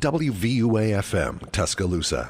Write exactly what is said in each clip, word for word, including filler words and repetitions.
W V U A F M, Tuscaloosa.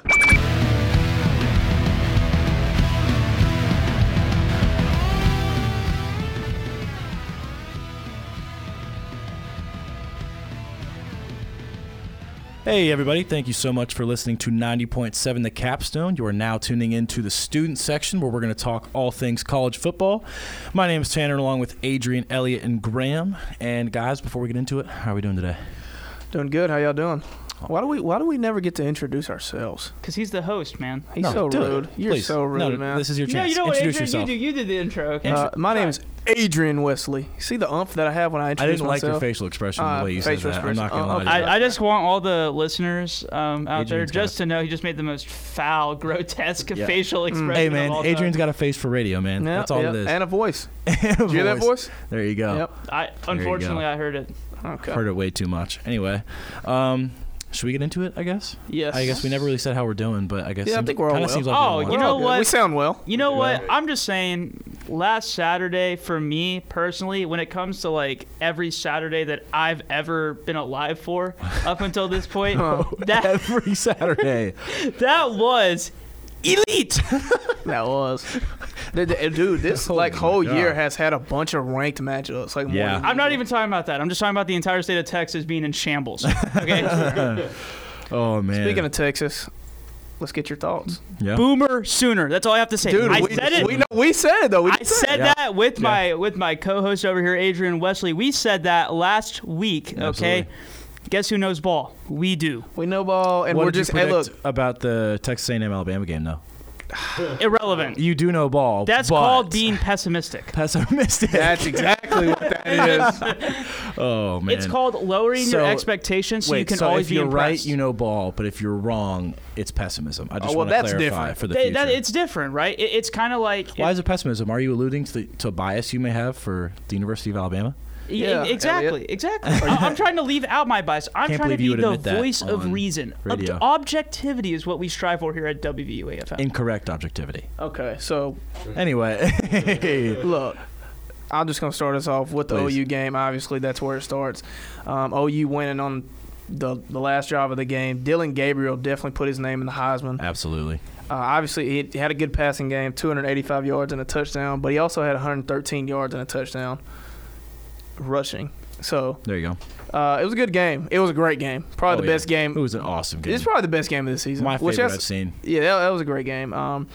Hey everybody, thank you so much for listening to ninety point seven The Capstone. You are now tuning into the student section where we're going to talk all things college football. My name is Tanner along with Adrian, Elliott, and Graham. And guys, before we get into it, how are we doing today? Doing good. How y'all doing? Why do we Why do we never get to introduce ourselves? Because he's the host, man. He's no, so rude. It. You're Please. so rude, no, man. This is your chance. No, you know what, Introduce Adrian, yourself. you do. You did the intro, okay? Uh, my name is Adrian Wesley. See the umph that I have when I I introduce didn't like myself? your facial expression Uh, the way you said facial that. I'm not going to expression. lie Uh, to you. I, I just want all the listeners um, out Adrian's there just got to know he just made the most foul, grotesque Yeah. facial expression Hey of man, all time. Adrian's got a face for radio, man. Yeah, That's all yeah, it is. and a voice. And a Did you hear that voice? There you go. Yep. I, unfortunately, I heard it. Okay. Heard it way too much. Anyway, um, should we get into it, I guess? Yes. I guess we never really said how we're doing, but I guess Yeah, I seems, think we're all kind of well. seems like Oh, we you want- We're all know good. what? We sound well. You know what? I'm just saying, last Saturday for me personally, when it comes to like every Saturday that I've ever been alive for up until this point, that every Saturday. that was elite. That was. The- the- Dude, this Oh like my whole God. year has had a bunch of ranked matchups. Like more Yeah. than I'm not usual. even talking about that. I'm just talking about the entire state of Texas being in shambles. Okay. Oh man. Speaking of Texas, let's get your thoughts. yeah. Boomer Sooner. That's all I have to say. Dude, I we, said it. We, know, we said it though. We I did say said it. Yeah. that with Yeah. my with my co-host over here, Adrian Wesley. We said that last week. Okay. Absolutely. Guess who knows ball? We do. We know ball, and what we're did just you hey, predict look. about the Texas A and M Alabama game though? Irrelevant. You do know ball. That's but called being pessimistic. pessimistic. That's exactly what that is. Oh man. It's called lowering So- your expectations so Wait, you can so always if be you're impressed. right, you know ball, but if you're wrong, it's pessimism. I just Oh, well, want to that's clarify different. for the They- future. that, it's different, right? It, it's kind of like Why is it pessimism? Are you alluding to the to a bias you may have for the University of Alabama? Yeah, Yeah, exactly, Elliot. exactly. I- I'm trying to leave out my bias. I'm Can't trying to believe you be would the admit that voice of on reason. Ob- radio. objectivity is what we strive for here at W V U A F M. Incorrect objectivity. Okay, so Anyway. look, I'm just gonna start us off with the Please. O U game. Obviously, that's where it starts. Um, O U winning on the the last drive of the game. Dylan Gabriel definitely put his name in the Heisman. Absolutely. Uh, obviously, he had a good passing game, two hundred eighty-five yards and a touchdown, but he also had one hundred thirteen yards and a touchdown rushing. So There you go. uh, it was a good game. It was a great game. Probably Oh, the yeah. best game. It was an awesome game. It's probably the best game of the season. My which favorite that's- I've seen. Yeah, that, that was a great game. Um,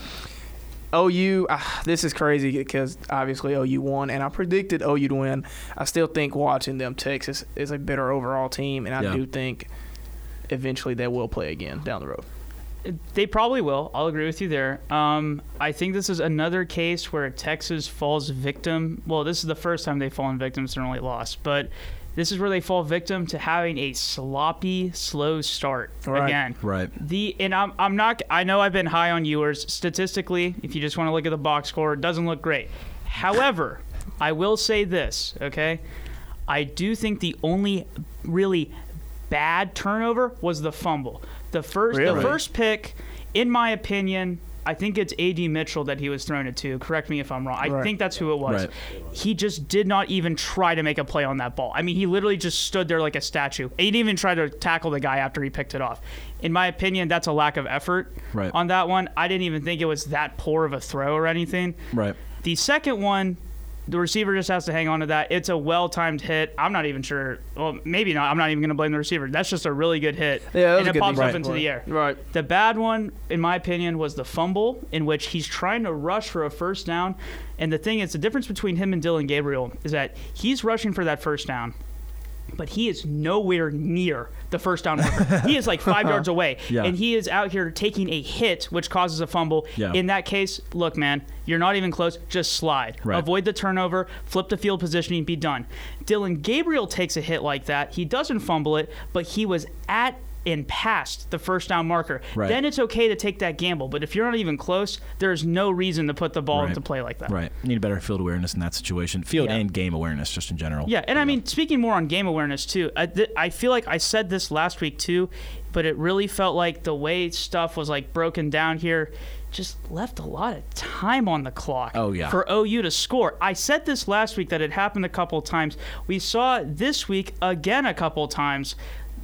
O U, ah, this is crazy because obviously O U won, and I predicted O U to win. I still think watching them, Texas is a better overall team, and I Yeah. do think eventually they will play again down the road. They probably will. I'll agree with you there. Um, I think this is another case where Texas falls victim. Well, this is the first time they've fallen victim to an early loss, but this is where they fall victim to having a sloppy, slow start Right. again. Right. The and I'm I'm not. I know I've been high on Ewers statistically. If you just want to look at the box score, it doesn't look great. However, I will say this. Okay, I do think the only really bad turnover was the fumble. The first the Really? first pick, in my opinion, I think it's A D Mitchell that he was thrown it to. Correct me if I'm wrong. I Right. think that's who it was. Right. He just did not even try to make a play on that ball. I mean, he literally just stood there like a statue. He didn't even try to tackle the guy after he picked it off. In my opinion, that's a lack of effort Right. on that one. I didn't even think it was that poor of a throw or anything. Right. The second one, the receiver just has to hang on to that. It's a well-timed hit. I'm not even sure. Well, maybe not. I'm not even going to blame the receiver. That's just a really good hit. Yeah, that was and a it good pops up defensive into play. the air. Right. The bad one, in my opinion, was the fumble in which he's trying to rush for a first down. And the thing is, the difference between him and Dylan Gabriel is that he's rushing for that first down, but he is nowhere near the first down marker. He is like five yards away, Yeah. and he is out here taking a hit, which causes a fumble. Yeah. In that case, look, man, you're not even close. Just slide. Right. Avoid the turnover, flip the field positioning, be done. Dylan Gabriel takes a hit like that. He doesn't fumble it, but he was at and past the first down marker. Right. Then it's okay to take that gamble. But if you're not even close, there's no reason to put the ball Right. into play like that. Right. You need better field awareness in that situation. Field Yeah. and game awareness, just in general. Yeah, and I mean, speaking more on game awareness too, I, th- I feel like I said this last week too, but it really felt like the way stuff was like broken down here just left a lot of time on the clock Oh, yeah. for O U to score. I said this last week that it happened a couple of times. We saw it this week again a couple of times.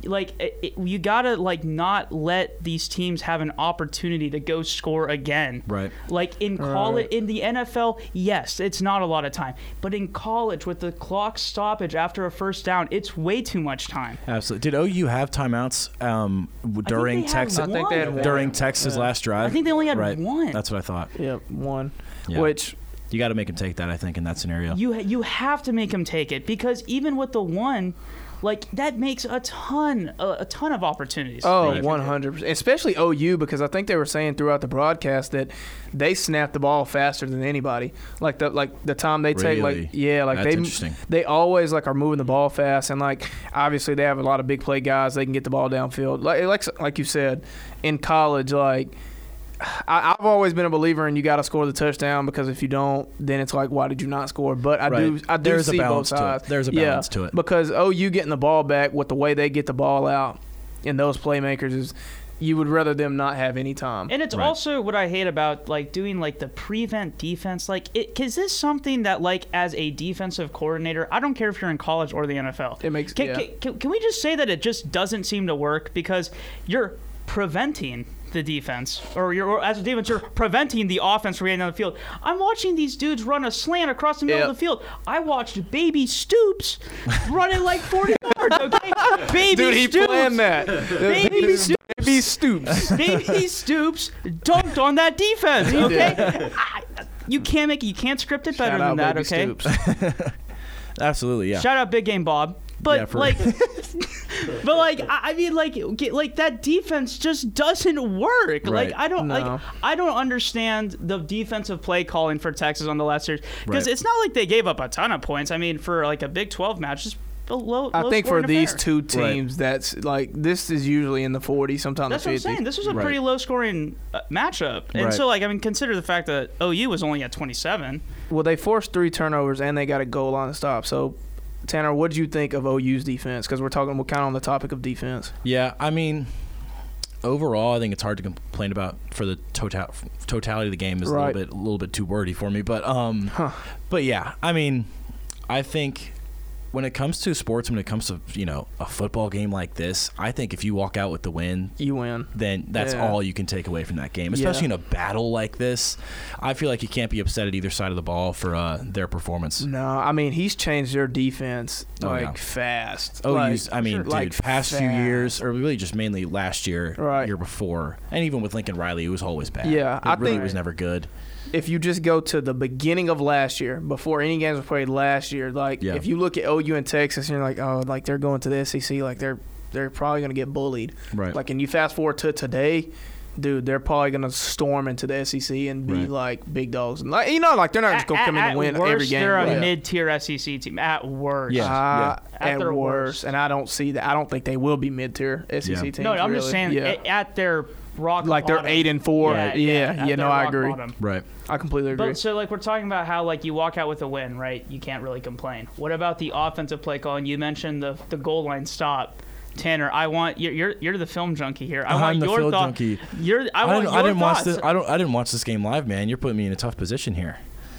like it, it, you gotta like not let these teams have an opportunity to go score again. Right. Like in college, in the N F L, yes, it's not a lot of time, but in college with the clock stoppage after a first down, it's way too much time. Absolutely. Did O U have timeouts um, during they had Texas? one. I think they had one. During Texas' Yeah. last drive. I think they only had right. one. That's what I thought. Yep, one. Yeah. Which You got to make him take that, I think, in that scenario. You you have to make him take it because even with the one, like that makes a ton a, a ton of opportunities. Oh, for you. one hundred percent. Especially O U, because I think they were saying throughout the broadcast that they snap the ball faster than anybody. Like the like the time they take, Really? like yeah, like That's they interesting. they always like are moving the ball fast, and like obviously they have a lot of big play guys. They can get the ball downfield. Like like like you said, in college, like. I, I've always been a believer in you got to score the touchdown because if you don't, then it's like, why did you not score? But I do, Right. I do There's a see both balance to it. sides. There's a Yeah, balance to it. because O U getting the ball back with the way they get the ball out and those playmakers is, you would rather them not have any time. And it's Right. also what I hate about like doing like the prevent defense. Like, it, is this something that like as a defensive coordinator, I don't care if you're in college or the N F L. It makes- Can, yeah. can, can, can we just say that it just doesn't seem to work because you're preventing the defense, or you're or as a defense, you're preventing the offense from getting down the field. I'm watching these dudes run a slant across the middle Yep. of the field. I watched Baby Stoops running like forty yards. Okay, Baby Dude, he Stoops. planned that. Baby Stoops. Baby Stoops. Baby Stoops dunked on that defense. Okay, I, you can't make you can't script it better Shout than out that. Baby Okay, Stoops. Absolutely, yeah. shout out Big Game Bob. But Yeah, for like, but like, I I mean, like, get- like that defense just doesn't work. Right. Like, I don't, No. like, I don't understand the defensive play calling for Texas on the last series because Right. it's not like they gave up a ton of points. I mean, for like a Big twelve match, just a low. I low think for scoring these affair. two teams, that's like this is usually in the forties, sometimes That's the what I'm fifties. saying. This was a Right. pretty low scoring uh, matchup, and Right. so like, I mean, consider the fact that O U was only at twenty-seven. Well, they forced three turnovers and they got a goal line to stop. So, Tanner, what did you think of O U's defense? Because we're talking, we're kind of on the topic of defense. Yeah, I mean, overall, I think it's hard to complain about for the total totality of the game is Right. a little bit a little bit too wordy for me, but um, Huh. but yeah, I mean, I think when it comes to sports, when it comes to you know a football game like this, I think if you walk out with the win, You win. then that's Yeah. all you can take away from that game. Yeah. Especially in a battle like this, I feel like you can't be upset at either side of the ball for uh, their performance. No, I mean he's changed their defense Oh, like yeah. fast. Oh, like, you, I mean, dude, like past few fast. years, or really just mainly last year, Right. year before, and even with Lincoln Riley, it was always bad. Yeah, it I really think- was never good. If you just go to the beginning of last year, before any games were played last year, like Yeah. if you look at O U and Texas, and you're like, oh, like they're going to the S E C, like they're they're probably gonna get bullied. Right. Like, and you fast forward to today, dude, they're probably gonna storm into the S E C and be Right. like big dogs. And like, you know, like they're not just gonna At- come in at and win worst, every game. They're a Yeah. mid-tier S E C team. At worst. Yeah. Uh, At at their worst, worst. and I don't see that. I don't think they will be mid-tier S E C Yeah. teams. No, I'm just really. saying yeah. a- at their rock like they're bottom. eight and four. Yeah, Yeah, yeah, at their no, I rock agree. bottom. Right. I completely agree. But so like we're talking about how like you walk out with a win, right? You can't really complain. What about the offensive play call? And you mentioned the the goal line stop. Tanner, I want you're you're, you're the film junkie here. I I'm want the your film thought. junkie. You're I, I want didn't, your I didn't watch thoughts. this. I don't. I didn't watch this game live, man. You're putting me in a tough position here.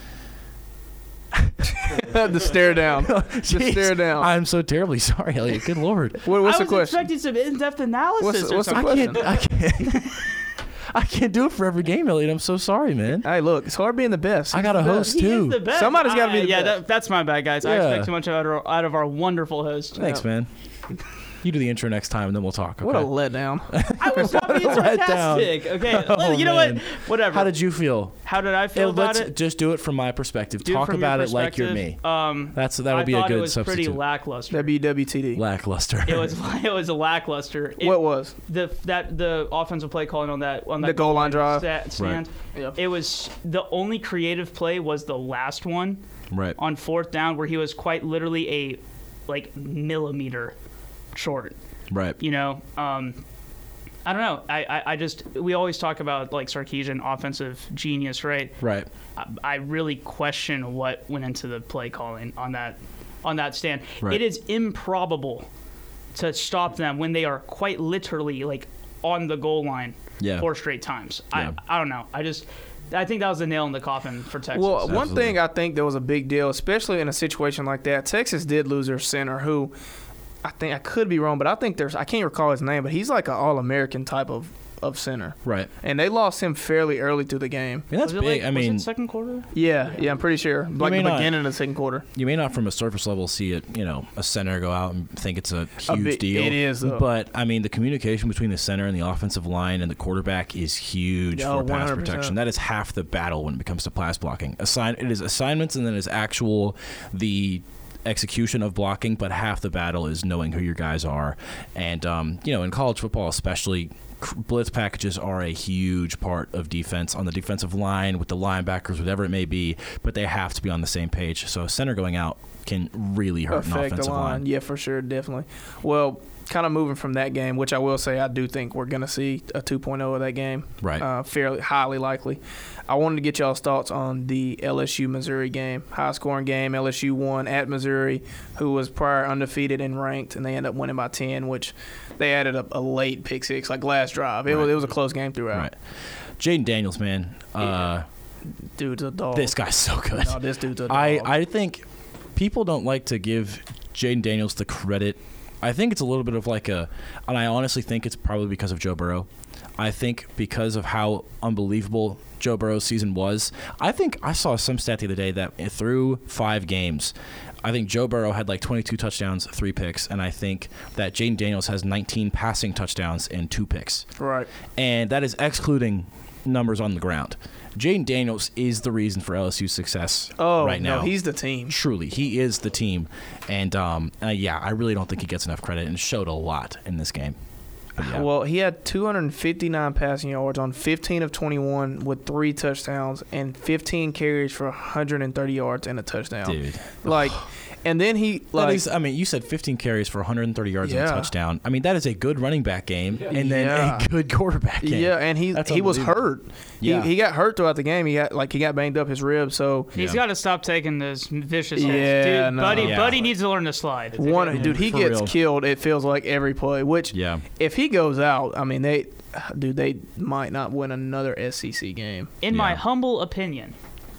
the stare down. the Jeez. stare down. I'm so terribly sorry, Elliot. Good lord. What, what's I the was question? expecting some in-depth analysis. What's- or what's the something. question? I can't. I can't. I can't do it for every game, Elliot. I'm so sorry, man. Hey, look, it's hard being the best. I got a He's the host best. He too. is the best. Somebody's gotta be I- the yeah, best. That, that's my bad, guys. I Yeah. expect too much out of our, out of our wonderful host. Thanks, man. You do the intro next time, and then we'll talk. What a Okay? letdown. I was not being Let down. sarcastic. Okay, Oh, you know man. what? Whatever. How did you feel? How did I feel Hey, about let's it? just do it from my perspective. Do Talk from your about it like you're me. perspective, Um, That's that would I be a thought good it was pretty substitute. lackluster. W W T D. Lackluster. it was it was a lackluster. It, What was? the that the offensive play calling on that on that The goal line drive? sta- stand? Yep. It was the only creative play was the last one right. on fourth down where he was quite literally a like millimeter short. Right. You know, um, I don't know. I, I, I just we always talk about like Sarkisian offensive genius, right? Right. I, I really question what went into the play calling on that on that stand. Right. It is improbable to stop them when they are quite literally like on the goal line Yeah. four straight times. Yeah. I I don't know. I just I think that was the nail in the coffin for Texas. Well, one Absolutely. thing I think that was a big deal, especially in a situation like that, Texas did lose their center who, I think I could be wrong, but I think there's I can't recall his name, but he's like an All-American type of, of center. Right. And they lost him fairly early through the game. I mean, that's Was it big. like- I mean, was it second quarter? Yeah, yeah, I'm pretty sure. Like may the not- beginning of the second quarter. you may not from a surface level see it, you know, a center go out and think it's a A huge big- deal. it is, though. But, I mean, the communication between the center and the offensive line and the quarterback is huge Oh, for pass one hundred percent. protection. That is half the battle when it comes to pass blocking. Assign It is assignments and then it's actual the execution of blocking, but half the battle is knowing who your guys are. And, um, you know, in college football especially, blitz packages are a huge part of defense on the defensive line with the linebackers, whatever it may be, but they have to be on the same page. So a center going out can really hurt an Affect offensive the line. line. Yeah, for sure, definitely. Well, kind of moving from that game, which I will say I do think we're going to see a two point oh of that game. Right. Uh, fairly highly likely. I wanted to get y'all's thoughts on the L S U-Missouri game. High-scoring game. L S U won at Missouri, who was prior undefeated and ranked, and they ended up winning by ten, which they added a, a late pick six, like last drive. It, Right. was, it was a close game throughout. Right. Jaden Daniels, man. Uh, Dude's a dog. this guy's so good. No, this dude's a dog. I, I think people don't like to give Jaden Daniels the credit. I think it's a little bit of like a, and I honestly think it's probably because of Joe Burrow. I think because of how unbelievable Joe Burrow's season was. I think I saw some stat the other day that through five games, I think Joe Burrow had like twenty-two touchdowns, three picks, and I think that Jaden Daniels has nineteen passing touchdowns and two picks. Right. And that is excluding numbers on the ground. Jaden Daniels is the reason for L S U's success Oh, right now. no, he's the team. Truly, he is the team. And, um, uh, yeah, I really don't think he gets enough credit, and it showed a lot in this game. But, yeah. Well, he had two hundred fifty-nine passing yards on fifteen of twenty-one with three touchdowns and fifteen carries for one hundred thirty yards and a touchdown. Dude. Like, and then he, That like, is, I mean, you said fifteen carries for one hundred thirty yards and Yeah. a touchdown. I mean, that is a good running back game and then Yeah. a good quarterback game. yeah, and he That's he was unbelievable. hurt. Yeah. He, he got hurt throughout the game. He got, like, he got banged up his ribs. So, He's Yeah. got to stop taking those vicious hits. Yeah, Dude, no. Buddy, Yeah. Buddy needs to learn to slide. It's a one, good- dude, he For gets real. killed, it feels like, every play, which, Yeah. if he goes out, I mean, they, dude, they might not win another S E C game. In my Yeah. humble opinion,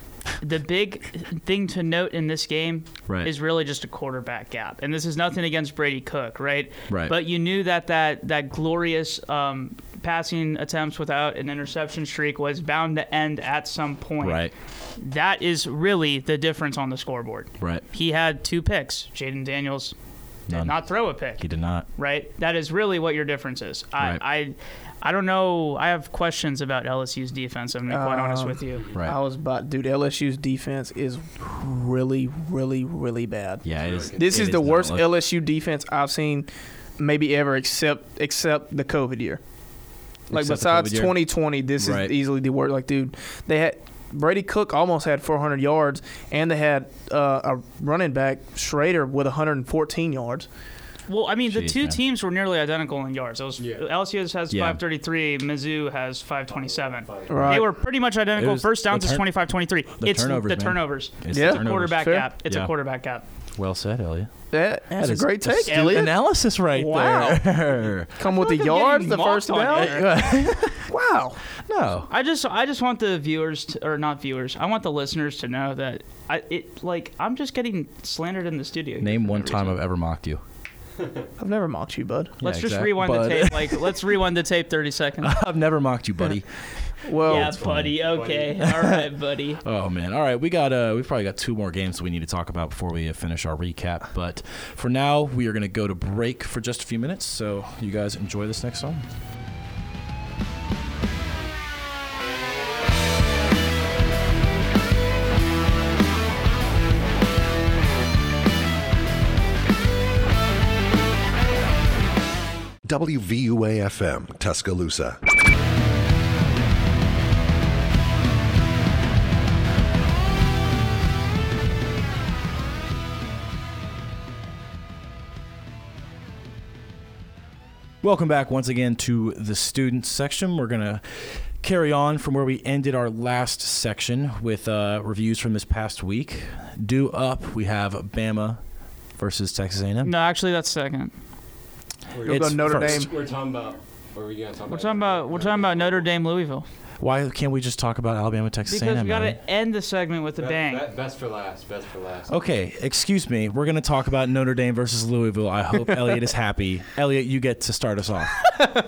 the big thing to note in this game Right. is really just a quarterback gap. And this is nothing against Brady Cook, right? Right. But you knew that that, that glorious um, passing attempts without an interception streak was bound to end at some point. Right. That is really the difference on the scoreboard. Right. He had two picks. Jaden Daniels did None. not throw a pick. He did not. Right? That is really what your difference is. I, Right. I, I don't know. I have questions about L S U's defense. I'm going to be quite honest Um, with you. Right. I was about, dude, L S U's defense is really, really, really bad. Yeah, it is. This it is the not worst look- L S U defense I've seen maybe ever except except the COVID year. Like, Except the besides COVID year? twenty twenty, this Right. is easily the worst. Like, dude, they had Brady Cook almost had four hundred yards, and they had uh, a running back, Schrader, with one hundred fourteen yards. Well, I mean, the Jeez, two man. teams were nearly identical in yards. It was, L S U has Yeah. five thirty-three, Mizzou has five twenty-seven. Right. They were pretty much identical. It was First downs the is turn- twenty-five twenty-tee. the It's turnovers, the man. turnovers. It's Yeah. the turnovers. Quarterback Fair. gap. It's Yeah. a quarterback gap. Well said, Elliot. That, that's That a is great take, astute Elliot. analysis right Wow. there. Come with the like I'm yards, getting the first mocked on down. here. Wow. No. I just, I just want the viewers, to, or not viewers, I want the listeners to know that I, it, like, I'm just getting slandered in the studio. Name for one no time reason. I've ever mocked you. I've never mocked you, bud. Let's Yeah, just exact- rewind bud. the tape. Like, let's rewind the tape thirty seconds. I've never mocked you, buddy. Well, yeah, buddy. Okay. All right, buddy. Oh man! All right, we got uh, we've probably got two more games that we need to talk about before we uh, finish our recap. But for now, we are going to go to break for just a few minutes. So you guys enjoy this next song. W V U A F M, Tuscaloosa. Welcome back once again to the students section. We're going to carry on from where we ended our last section with uh, reviews from this past week. Due up, we have Bama versus Texas A and M. No, actually, that's second. You'll It's go Notre first. Dame. We're talking about What were we gonna talk We're about? talking about we're talking about Notre Dame, Louisville. Why can't we just talk about Alabama, Texas A and Because M? we got man? to end the segment with a Be- bang. be- Best for last. Best for last. Okay, excuse me. We're going to talk about Notre Dame versus Louisville. I hope Elliot is happy. Elliot, you get to start us off.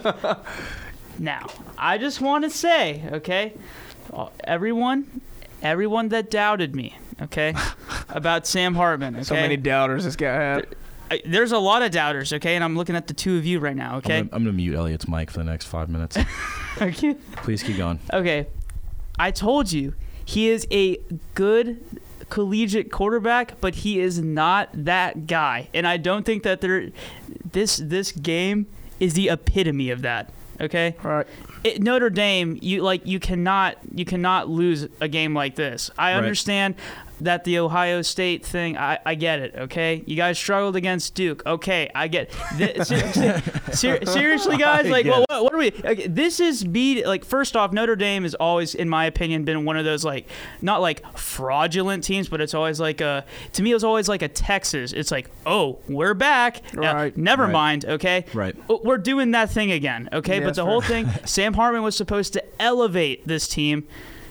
Now, I just want to say, okay, uh, everyone, everyone that doubted me, okay, about Sam Hartman, okay. So many doubters this guy had. I, there's a lot of doubters, okay, and I'm looking at the two of you right now, okay. I'm going to mute Elliot's mic for the next five minutes. Okay. Please keep going. Okay, I told you he is a good collegiate quarterback, but he is not that guy, and I don't think that there. This this game is the epitome of that. Okay. All right. It, Notre Dame, you like you cannot you cannot lose a game like this. I Right. understand that the Ohio State thing. I, I get it. Okay, you guys struggled against Duke. Okay, I get. It. Ser- ser- ser- seriously, guys, I like get what, it. what, what are we? Okay, this is beat. Like first off, Notre Dame has always, in my opinion, been one of those like not like fraudulent teams, but it's always like a. To me, it was always like a Texas. It's like, oh, we're back. Uh, Right. never Right. mind. Okay. Right. We're doing that thing again. Okay, Yeah, but the fair. whole thing. Sam Hartman was supposed to elevate this team,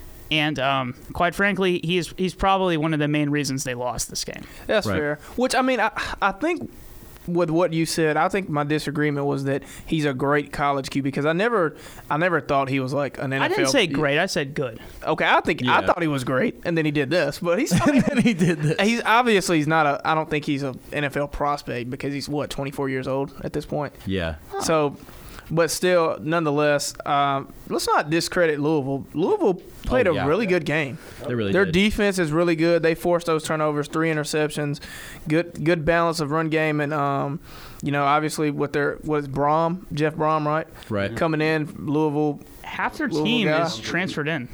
and um, quite frankly, he's he's probably one of the main reasons they lost this game. That's Right. fair. Which, I mean, I, I think with what you said, I think my disagreement was that he's a great college Q B because I never I never thought he was like an N F L. I didn't say great. I said good. Okay, I think I Yeah. thought he was great, and then he did this. But he's I mean, And he did this. he's obviously he's not a. I don't think he's an N F L prospect because he's what twenty-four years old at this point. Yeah. So, but still, nonetheless, um, let's not discredit Louisville. Louisville played Oh, a yeah. really good game. They really Their did. defense is really good. They forced those turnovers, three interceptions, good good balance of run game, and um, you know, obviously with their what is Brom, Jeff Brom, right? Right. Coming in, Louisville. Half their Louisville team guy. is transferred in.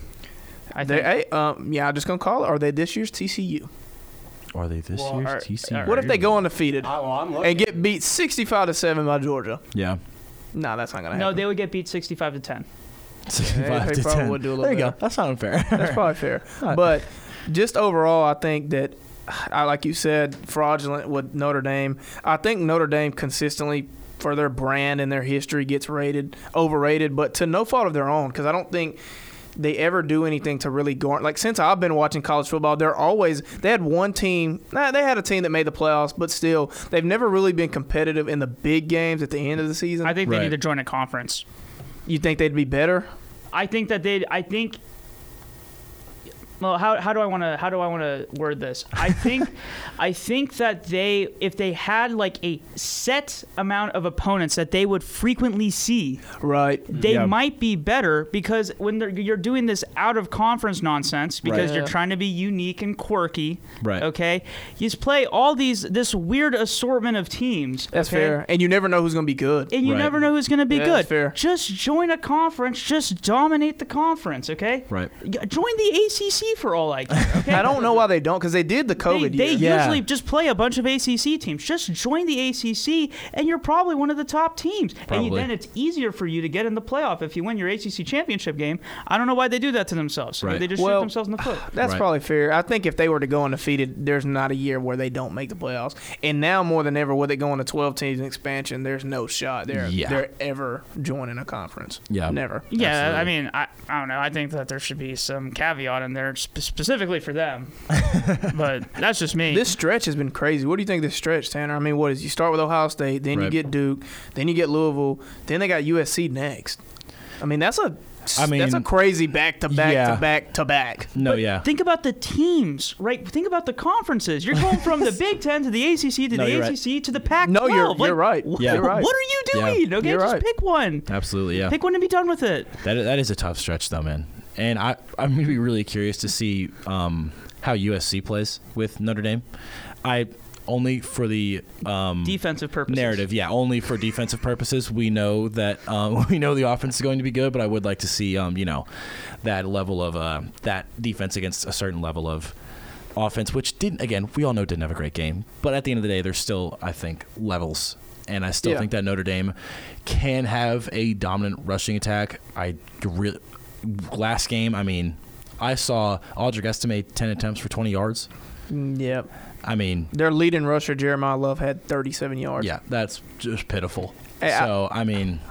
I They, think. hey, um, yeah, I'm just gonna call it. Are they this year's T C U? Are they this Well, year's are- T C U? are- What if they go undefeated I, well, I'm looking. and get beat sixty-five to seven by Georgia? Yeah. No, that's not gonna No, happen. they would get beat sixty-five to ten. sixty-five they to probably ten. would do a little there you go. better. That's not unfair. That's probably fair. Right. But just overall, I think that, I like you said, fraudulent with Notre Dame. I think Notre Dame consistently, for their brand and their history, gets rated, overrated, but to no fault of their own, because I don't think they ever do anything to really go. Like, since I've been watching college football, they're always, they had one team, nah, they had a team that made the playoffs, but still, they've never really been competitive in the big games at the end of the season. I think they Right. need to join a conference. You think they'd be better? I think that they. I think. Well, how, how do I want to how do I want to word this? I think I think that they if they had like a set amount of opponents that they would frequently see, Right. they Yeah. might be better because when they're, you're doing this out of conference nonsense because Right. you're Yeah. trying to be unique and quirky. Right. Okay. You just play all these this weird assortment of teams. That's okay? fair. And you never know who's going to be good. And you Right. never know who's going to be Yeah, good. that's fair. Just join a conference. Just dominate the conference, okay? Right. Y- Join the A C C for all I care, okay? I don't know why they don't, because they did the They, COVID they year. Yeah. usually just play a bunch of A C C teams. Just join the A C C, and you're probably one of the top teams. And Probably. you, then it's easier for you to get in the playoff if you win your A C C championship game. I don't know why they do that to themselves. Right. They just Well, shoot themselves in the foot. That's Right. probably fair. I think if they were to go undefeated, there's not a year where they don't make the playoffs. And now more than ever, with it going to twelve teams in expansion, there's no shot they're Yeah. they're ever joining a conference. Yeah. Never. Yeah, Absolutely. I mean, I, I don't know. I think that there should be some caveat in there spe- specifically for them. But that's just me. This stretch has been crazy. What do you think of this stretch, Tanner? I mean, what is you start with Ohio State, then you Right. get Duke, then you get Louisville, then they got U S C next. I mean, that's a I that's a mean, crazy back to back yeah. to back to back. No, But yeah. Think about the teams, right? Think about the conferences. You're going from the Big Ten to the A C C to No, the you're A C C to the Pac No, twelve. you're- you're right. wh- Yeah. You're right. What are you Yeah. doing? Okay, You're just right. pick one. Absolutely, yeah. Pick one and be done with it. That that is a tough stretch, though, man. And I I'm gonna be really curious to see um, how U S C plays with Notre Dame. I only for the um, Defensive purposes. narrative, yeah, only for defensive purposes. We know that um, we know the offense is going to be good, but I would like to see um, you know that level of uh, that defense against a certain level of offense, which didn't. Again, we all know didn't have a great game, but at the end of the day, there's still I think levels. And I still Yeah. think that Notre Dame can have a dominant rushing attack. I re- last game, I mean, I saw Aldrich estimate ten attempts for twenty yards. Mm, Yep. I mean, Their leading rusher, Jeremiah Love, had thirty-seven yards. yeah, that's just pitiful. Hey, I- so, I mean,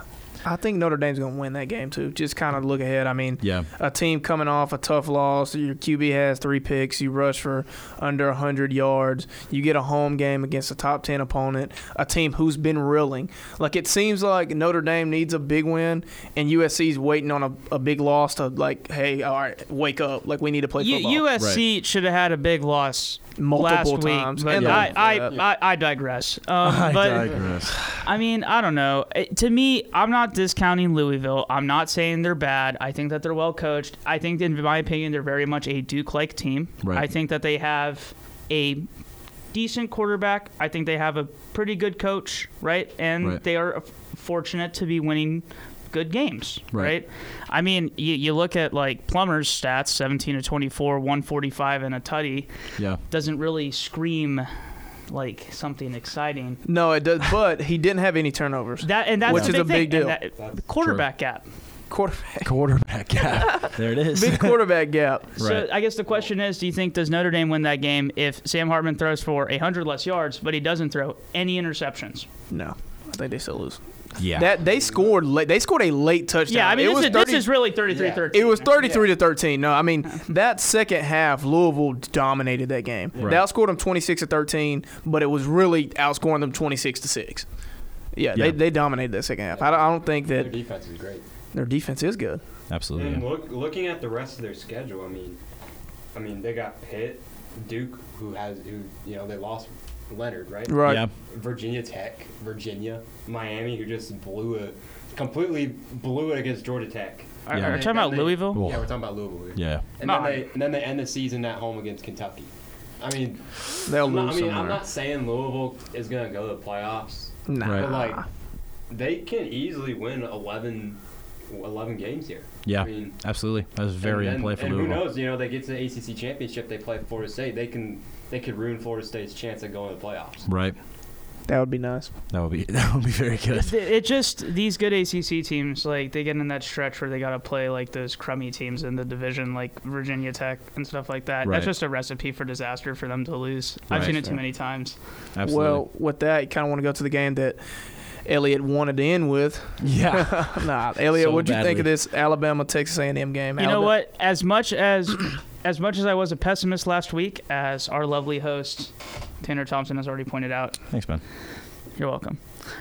I think Notre Dame's going to win that game too. Just kind of look ahead. I mean, Yeah. a team coming off a tough loss. Your Q B has three picks. You rush for under one hundred yards. You get a home game against a top ten opponent, a team who's been reeling. Like, it seems like Notre Dame needs a big win, and U S C's waiting on a, a big loss to, like, hey, all right, wake up. Like, we need to play U- football. U S C should have had a big loss Multiple last times. week, but And I, the- I, yeah. I, I digress. Um, I but digress. I mean, I don't know. It- to me, I'm not discounting Louisville. I'm not saying they're bad. I think that they're well coached. I think, in my opinion, they're very much a Duke-like team. Right. I think that they have a decent quarterback. I think they have a pretty good coach, right? And Right. they are fortunate to be winning good games, Right. right? I mean, you, you look at like Plummer's stats, seventeen to twenty-four, one forty-five, and a tutty. Yeah. Doesn't really scream like something exciting. No, it does. But he didn't have any turnovers. That and that's Which the is big a big thing. deal. And that- the quarterback gap. Quarterback. Quarterback gap. There it is. Big quarterback gap. So Right. I guess the question is, do you think does Notre Dame win that game if Sam Hartman throws for a hundred less yards, but he doesn't throw any interceptions? No, I think they still lose. Yeah. That they scored late. They scored a late touchdown. Yeah, I mean, it this was is, thirty, this is really thirty-three thirteen. It was thirty-three to thirteen. No, I mean that second half, Louisville dominated that game. Right. They outscored them twenty-six to thirteen, but it was really outscoring them twenty-six to six. Yeah, Yeah. They, they dominated that second half. I don't, I don't think Their that defense is great. their defense is good. Absolutely. And look, looking at the rest of their schedule, I mean, I mean they got Pitt, Duke, who has who you know they lost Leonard, right? Right. Yeah. Virginia Tech, Virginia, Miami, who just blew it, completely blew it against Georgia Tech. Are, Yeah. are you talking about They- Louisville? Well, Yeah, we're talking about Louisville. Here. Yeah. And No, then I- they and then they end the season at home against Kentucky. I mean, They'll I'm not, lose I mean, I'm somewhere. not saying Louisville is gonna go to the playoffs, Nah. Right. but like they can easily win eleven, eleven games here. Yeah. I mean, Absolutely. That was very and, in play for and Louisville. who knows? You know, they get to the A C C championship. They play Florida State. They can they could ruin Florida State's chance of going to the playoffs. Right. That would be nice. That would be that would be very good. It, it just these good A C C teams, like they get in that stretch where they got to play like those crummy teams in the division, like Virginia Tech and stuff like that. Right. That's just a recipe for disaster for them to lose. I've Right. seen it too many times. Absolutely. Well, with that, you kind of want to go to the game that Elliot wanted to end with. yeah. Nah, Elliot, So what'd you think badly. of this Alabama Texas A and M game? You know Alabama- what? As much as as much as I was a pessimist last week, as our lovely host Tanner Thompson has already pointed out, Thanks, man. you're welcome.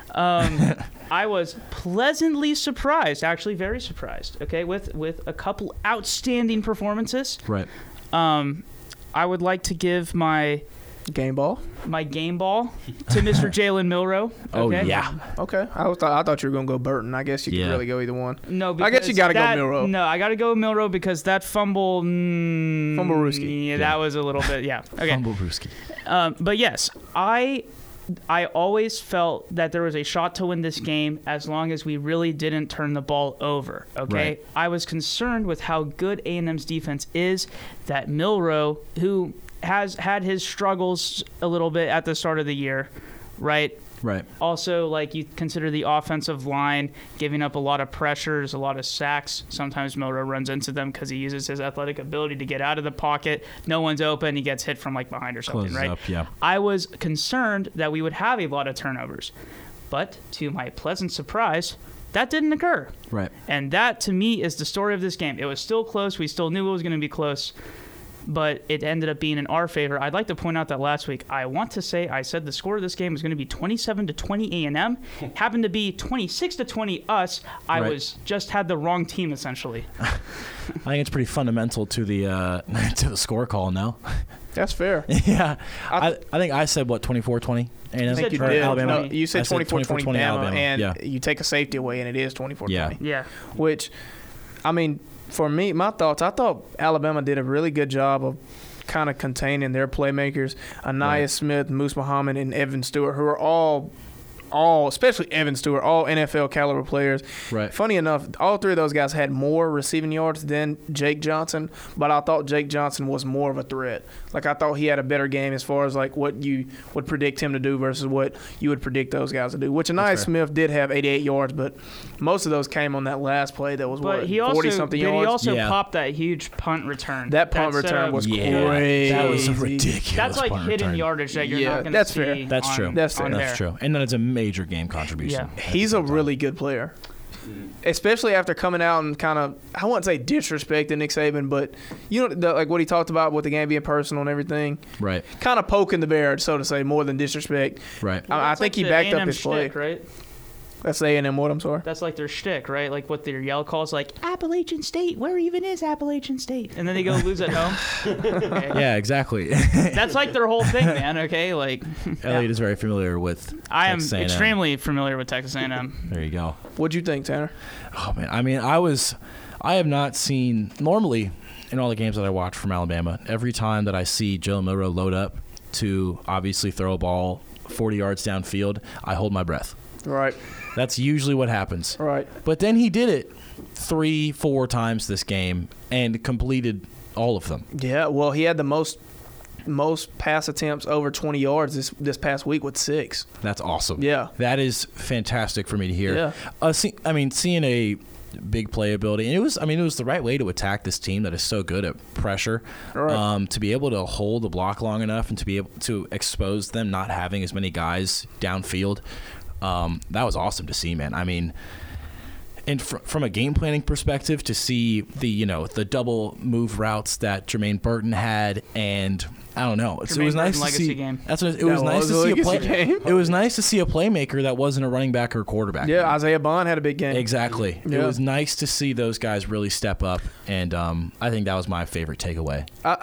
Um, I was pleasantly surprised, actually very surprised. Okay, with with a couple outstanding performances. Right. Um, I would like to give my Game ball. my game ball to Mister Jalen Milrow. Oh okay? yeah. Okay, I was I thought you were gonna go Burton. I guess you Yeah. could really go either one. No, I guess you because gotta go that- Milrow. No, I got to go Milrow because that fumble. Mm, Fumble Rooski. Yeah, Yeah. that was a little bit. Yeah. Okay. Fumble Brewski. Um, but yes, I I always felt that there was a shot to win this game as long as we really didn't turn the ball over. Okay, Right. I was concerned with how good A and M's defense is. That Milrow, who has had his struggles a little bit at the start of the year, right? Right. Also, like you consider the offensive line giving up a lot of pressures, a lot of sacks. Sometimes Milrow runs into them because he uses his athletic ability to get out of the pocket. No one's open. He gets hit from like behind or something, Closes right? up. Yeah. I was concerned that we would have a lot of turnovers. But to my pleasant surprise, that didn't occur. Right. And that, to me, is the story of this game. It was still close. We still knew it was going to be close. But it ended up being in our favor. I'd like to point out that last week, I want to say I said the score of this game was going to be twenty-seven to twenty A and M. Happened to be twenty-six to twenty us. I Right. was just had the wrong team, essentially. I think it's pretty fundamental to the uh, to the score call now. That's fair. yeah. I- I, I think I said what twenty-four twenty. A and M I think you said did. Alabama. No, you I said said twenty-four twenty Bama, Alabama. and Yeah. you take a safety away, and it is twenty-four twenty. Yeah. Yeah. Which, I mean, for me, my thoughts, I thought Alabama did a really good job of kind of containing their playmakers. Anaya Right. Smith, Moose Muhammad, and Evan Stewart, who are all, all, especially Evan Stewart, all N F L caliber players. Right. Funny enough, all three of those guys had more receiving yards than Jake Johnson, but I thought Jake Johnson was more of a threat. Like, I thought he had a better game as far as, like, what you would predict him to do versus what you would predict those guys to do, which Anaya fair. Smith did have eighty-eight yards, but most of those came on that last play that was, But what, he also, forty-something but he yards? also Yeah. popped that huge punt return. That punt That's, return uh, was Yeah. crazy. That was a ridiculous. That's like punt hidden return. yardage that you're Yeah, not going to that's see. fair. That's on, true. That's fair. on That's there. true. And then it's a major game contribution. Yeah. at the He's a same time. really good player. especially after coming out and kind of, I wouldn't say disrespecting Nick Saban, but you know, the, like what he talked about with the game being personal and everything. Right. Kind of poking the bear, so to say, more than disrespect. Right. I, I That's think like he the backed A and up M his play. shtick, right? That's A and M what, I'm sorry? That's like their shtick, right? Like what their yell calls, like Appalachian State. Where even is Appalachian State? And then they go lose at home. Okay. Yeah, exactly. That's like their whole thing, man. Okay, like Elliot is very familiar with I am Texas A and M. extremely familiar with Texas A and M. There you go. What'd you think, Tanner? Oh, man. I mean, I was – I have not seen – normally, in all the games that I watch from Alabama, every time that I see Jalen Milroe load up to obviously throw a ball forty yards downfield, I hold my breath. Right. That's usually what happens. Right. But then he did it three, four times this game and completed all of them. Yeah, well, he had the most most pass attempts over twenty yards this this past week with six. That's awesome. Yeah. That is fantastic for me to hear. Yeah. Uh, see, I mean, seeing a big playability, and it was, I mean, it was the right way to attack this team that is so good at pressure. Right. Um, to be able to hold the block long enough and to be able to expose them not having as many guys downfield. Um, that was awesome to see, man. I mean, and fr- from a game planning perspective, to see the you know the double move routes that Jermaine Burton had, and I don't know, it's, it Jermaine was nice Burton to legacy see. game. That's what it, That was nice was to a see a legacy play. game. It was nice to see a playmaker that wasn't a running back or a quarterback. Yeah, Isaiah Bond had a big game. Exactly. It Yeah. was nice to see those guys really step up, and um, I think that was my favorite takeaway. Uh,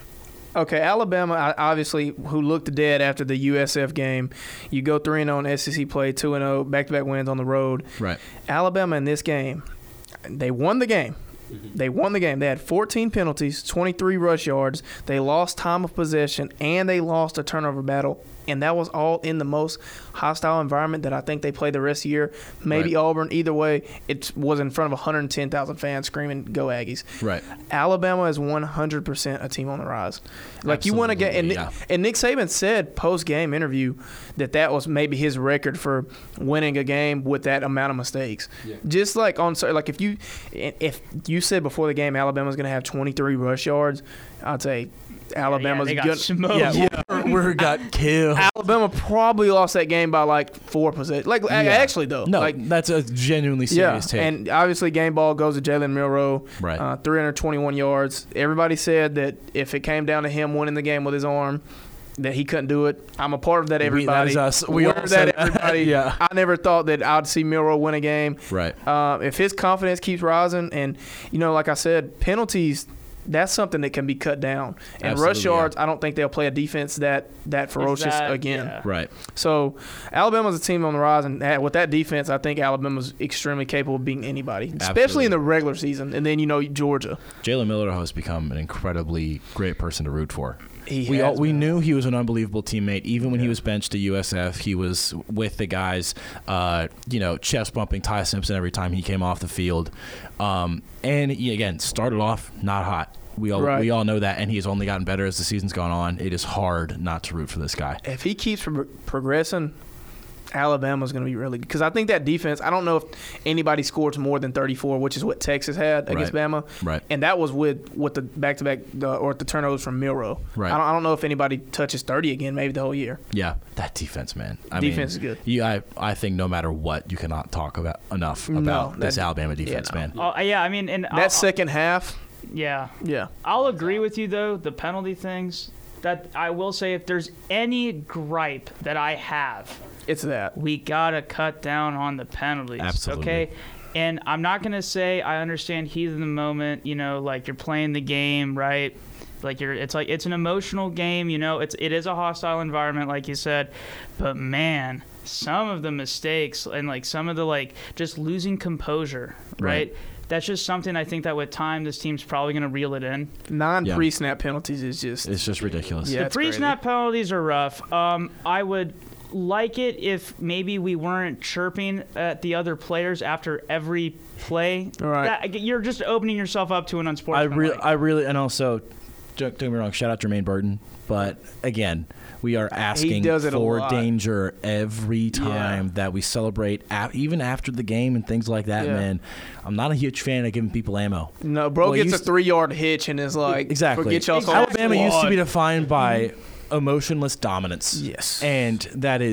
okay, Alabama, I- obviously, who looked dead after the U S F game. You go three and oh in S E C play, two and oh, back-to-back wins on the road. Right. Alabama in this game, they won the game. They won the game. They had fourteen penalties, twenty-three rush yards. They lost time of possession, and they lost a turnover battle. And that was all in the most hostile environment that I think they played the rest of the year. Maybe Right. Auburn. Either way, it was in front of one hundred ten thousand fans screaming, "Go Aggies!" Right. Alabama is one hundred percent a team on the rise. Like you want to get, and, Absolutely, and Nick Saban said post game interview that that was maybe his record for winning a game with that amount of mistakes. Yeah. Just like on, like if you if you said before the game Alabama's going to have twenty-three rush yards, I'd say Alabama's they got gonna, smoked. Yeah, we got killed. Alabama probably lost that game by like four percent. Like a- actually though, No, like that's a genuinely yeah, serious take. and obviously game ball goes to Jalen Milroe, Right. uh, three hundred twenty-one yards. Everybody said that if it came down to him winning the game with his arm, that he couldn't do it. I'm a part of that. We- that Everybody, is us. We We're all that. said that. Everybody. Yeah. I never thought that I'd see Milroe win a game. Right. Uh, if his confidence keeps rising, and you know, like I said, penalties. That's something that can be cut down. And rush Absolutely, yards, yeah. I don't think they'll play a defense that that ferocious that- again. yeah. Right. So Alabama's a team on the rise, and that, with that defense, I think Alabama's extremely capable of beating anybody, especially Absolutely. in the regular season. And then you know Georgia. Jalen Milroe has become an incredibly great person to root for. He we all, has we been. knew he was an unbelievable teammate. Even when he was benched at U S F, he was with the guys, uh, you know, chest bumping Ty Simpson every time he came off the field. Um, and he, again, started off not hot. We all Right. we all know that, and he has only gotten better as the season's gone on. It is hard not to root for this guy. If he keeps pro- progressing, Alabama's going to be really good. Because I think that defense, I don't know if anybody scores more than thirty-four, which is what Texas had against Right. Bama. Right. And that was with, with the back-to-back the, or the turnovers from Milroe. Right. I don't, I don't know if anybody touches thirty again, maybe the whole year. Yeah, that defense, man. I Defense mean, is good. You, I, I think no matter what, you cannot talk about enough No, about this that- Alabama defense, no. man. Oh, yeah, I mean, and That I'll, second half, yeah, yeah. I'll agree with you though. The penalty things. That I will say, if there's any gripe that I have, It's that. we gotta cut down on the penalties. Absolutely. Okay. And I'm not gonna say I understand heat of the moment. You know, like you're playing the game, right? Like you're. It's like it's an emotional game. You know, it's it is a hostile environment, like you said. But man, some of the mistakes and like some of the like just losing composure, right? Right. That's just something I think that with time this team's probably gonna reel it in. Nine Yeah. pre-snap penalties is just It's just ridiculous. Yeah. The That's pre-snap penalties are rough. Um, I would like it if maybe we weren't chirping at the other players after every play. Right. That, you're just opening yourself up to an I unsportsmanlike. really, I really, and also, don't don't get me wrong. Shout out Jermaine Burton, but again, we are asking does it a for lot. danger every time Yeah. that we celebrate, a- even after the game and things like that. Yeah. Man, I'm not a huge fan of giving people ammo. no. Bro Well, it gets a used to- three-yard hitch and is like, Exactly. forget y'all. Exactly. Alabama used to be squad. defined by emotionless dominance. Yes. And that is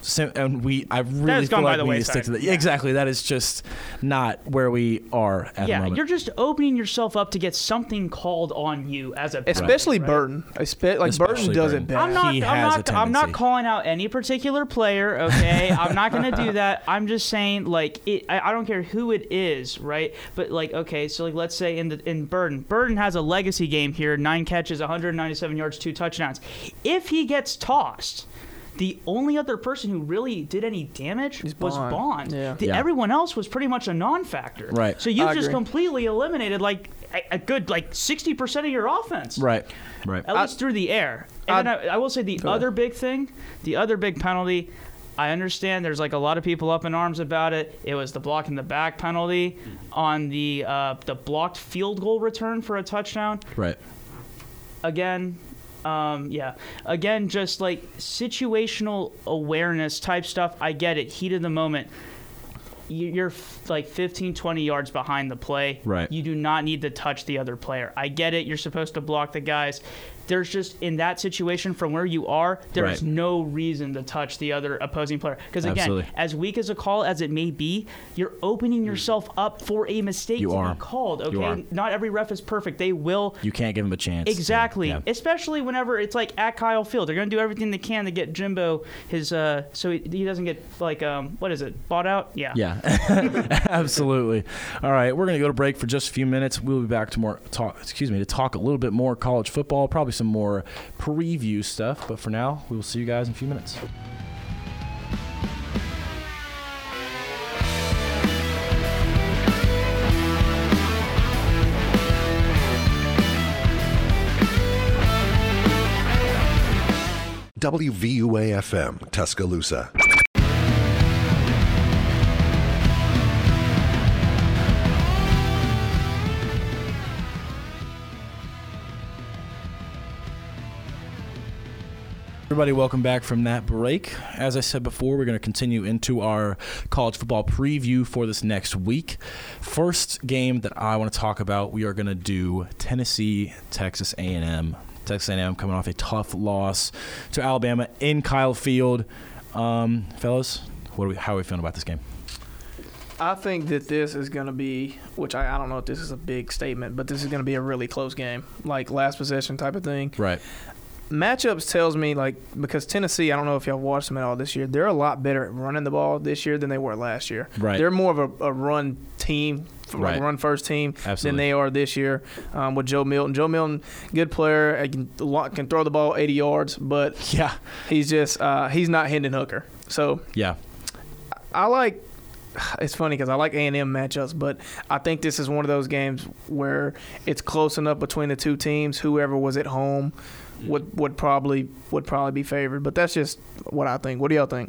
sim- and we I really That has feel gone by like the we need to stick wayside. to that. Yeah. Exactly. That is just not where we are at the Yeah, moment. you're just opening yourself up to get something called on you as a player, Especially right? Burton. Espe- like Especially Burton does Burton. it bad. I'm not. He I'm has a not. I'm not tendency. calling out any particular player. Okay, I'm not going to do that. I'm just saying, like, it. I, I don't care who it is, right? But like, okay, so like, let's say in the in Burton, Burton has a legacy game here: nine catches, one hundred ninety-seven yards, two touchdowns. If he gets tossed, the only other person who really did any damage Is was Bond. Bond. Yeah. The, Yeah. Everyone else was pretty much a non-factor. Right. So you I just agree. completely eliminated like a, a good like sixty percent of your offense. right. Right. At least through the air. And I- then I, I will say the Go ahead. other big thing, the other big penalty, I understand there's like a lot of people up in arms about it. It was the block in the back penalty on the uh, the blocked field goal return for a touchdown. Right. Again, um, yeah. Again, just like situational awareness type stuff. I get it. Heat of the moment. You- You're f- like fifteen, twenty yards behind the play. Right. You do not need to touch the other player. I get it. You're supposed to block the guys. There's just, in that situation, from where you are, there's Right. no reason to touch the other opposing player. Because, again, Absolutely. as weak as a call as it may be, you're opening yourself up for a mistake You to are. be called. Okay. You are. Not every ref is perfect. They will. You can't give him a chance. Exactly. Yeah. Especially whenever it's like at Kyle Field. They're going to do everything they can to get Jimbo his, uh, so he, he doesn't get, like, um, what is it, bought out? Yeah. Yeah, absolutely. All right, we're going to go to break for just a few minutes. We'll be back to more talk. Excuse me, to talk a little bit more college football, probably some more preview stuff. But for now, we will see you guys in a few minutes. W V U A F M, Tuscaloosa. Everybody, welcome back from that break. As I said before, we're going to continue into our college football preview for this next week. First game that I want to talk about, we are going to do Tennessee, Texas A and M. Texas A and M coming off a tough loss to Alabama in Kyle Field. Um, fellas, what are we, how are we feeling about this game? I think that this is going to be, which I, I don't know if this is a big statement, but this is going to be a really close game, like last possession type of thing. Right. Matchups tells me, like, because Tennessee, I don't know if y'all watched them at all this year, they're a lot better at running the ball this year than they were last year. Right. They're more of a, a run team, Right. like run first team Absolutely. than they are this year um, with Joe Milton. Joe Milton, good player, he can, can throw the ball eighty yards, but Yeah. he's just uh, he's not Hendon Hooker. So Yeah. I like. It's funny because I like A and M matchups, but I think this is one of those games where it's close enough between the two teams. Whoever was at home would would probably would probably be favored. But that's just what I think. What do y'all think?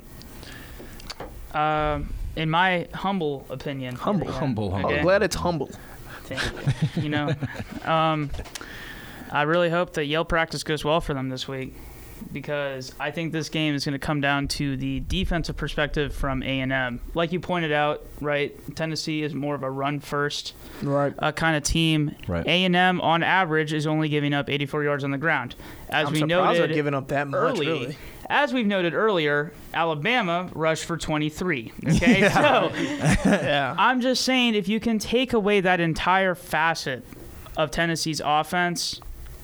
Um, in my humble opinion. Humble. yeah, Humble, humble. okay, I'm glad it's humble. thank you. You know, um, I really hope that Yale practice goes well for them this week, because I think this game is going to come down to the defensive perspective from A and M. Like you pointed out, right, Tennessee is more of a run-first Right. uh, kind of team. Right. A and M, on average, is only giving up eighty-four yards on the ground. As I'm we surprised they're noted giving up that much. early, Really. as we've noted earlier, Alabama rushed for twenty-three. Okay, so Yeah. I'm just saying, if you can take away that entire facet of Tennessee's offense,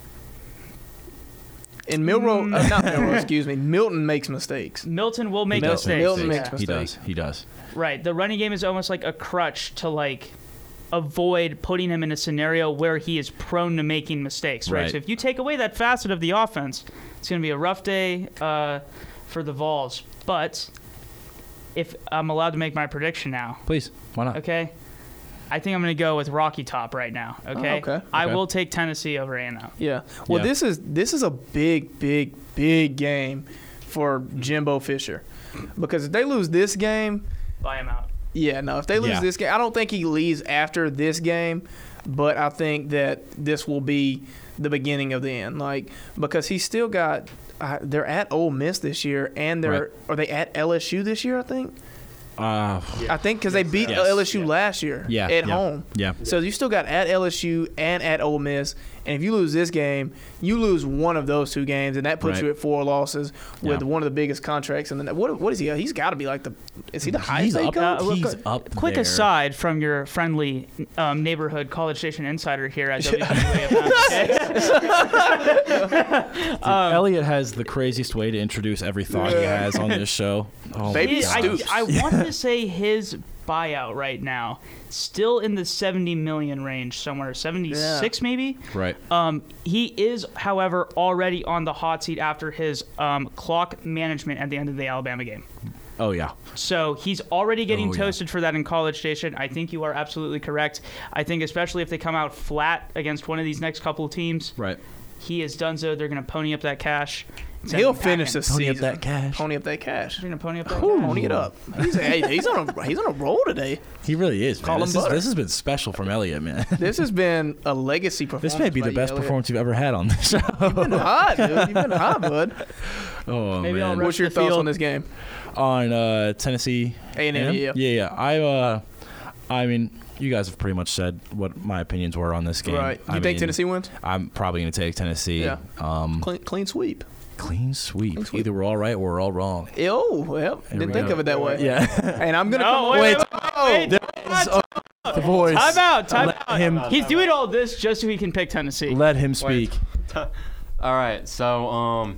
And Milrow, uh, not Milrow, excuse me, Milton makes mistakes. Milton will make Milton- mistakes. Milton Yeah. makes He does. mistakes. He does. Right. The running game is almost like a crutch to like avoid putting him in a scenario where he is prone to making mistakes. Right. Right. So if you take away that facet of the offense, it's going to be a rough day uh, for the Vols. But if I'm allowed to make my prediction now, Please. Why not? okay, I think I'm going to go with Rocky Top right now. Okay. okay. I Okay. will take Tennessee over A and M. Yeah. Well, Yeah. this is this is a big, big, big game for Jimbo Fisher, because if they lose this game, Buy him out. yeah, no, if they lose Yeah. this game, I don't think he leaves after this game, but I think that this will be the beginning of the end, like, because he's still got. Uh, they're at Ole Miss this year, and they're Right. are they at L S U this year? I think. Uh, I think because they beat Yes. L S U last year Yeah, at yeah, home. yeah. So you still got at L S U and at Ole Miss, and if you lose this game, you lose one of those two games, and that puts Right. you at four losses with Yeah. one of the biggest contracts. And then what? What is he? He's got to be like the. Is he the He's highest paid up- coach? Uh, He's look, up quick there. aside from your friendly um, neighborhood College Station insider here at W W A F M. Dude, Elliot has the craziest way to introduce every thought he has on this show. Oh, Baby His- I, Stoops. I want to say his buyout right now still in the seventy million range somewhere, seventy-six maybe. right. Um, he is, however, already on the hot seat after his um, clock management at the end of the Alabama game. Oh yeah. So he's already getting Oh, yeah. toasted for that in College Station. I think you are absolutely correct. I think especially if they come out flat against one of these next couple of teams, Right. he is done so. They're going to pony up that cash. Send He'll him packing. finish this Pony up season. that cash. Pony up that cash. They're going to pony up that Ooh, cash. pony it up. He's, hey, he's on a he's on a roll today. He really is, man. Call him This, is, butter. this has been special from Elliot, man. This has been a legacy performance. This may be by the you, best Elliot. performance you've ever had on this show. You've been hot, dude. You've been hot, bud. Oh Maybe I'll man. rest What's your the thoughts field. on this game? On uh, Tennessee A and M, A and M? yeah. yeah, yeah. I, uh, I mean, you guys have pretty much said what my opinions were on this game. Right. You I think mean, Tennessee wins? I'm probably going to take Tennessee. Yeah. Um, Clean, clean sweep. clean sweep. Clean sweep. Either we're all right or we're all wrong. Oh, well, There didn't we think go. of it that way. Yeah. And I'm gonna No, come wait, wait. wait, Oh, wait, There is- oh, the voice. Time out, time Let out. him- He's doing all this just so he can pick Tennessee. Let him speak. All right, so um,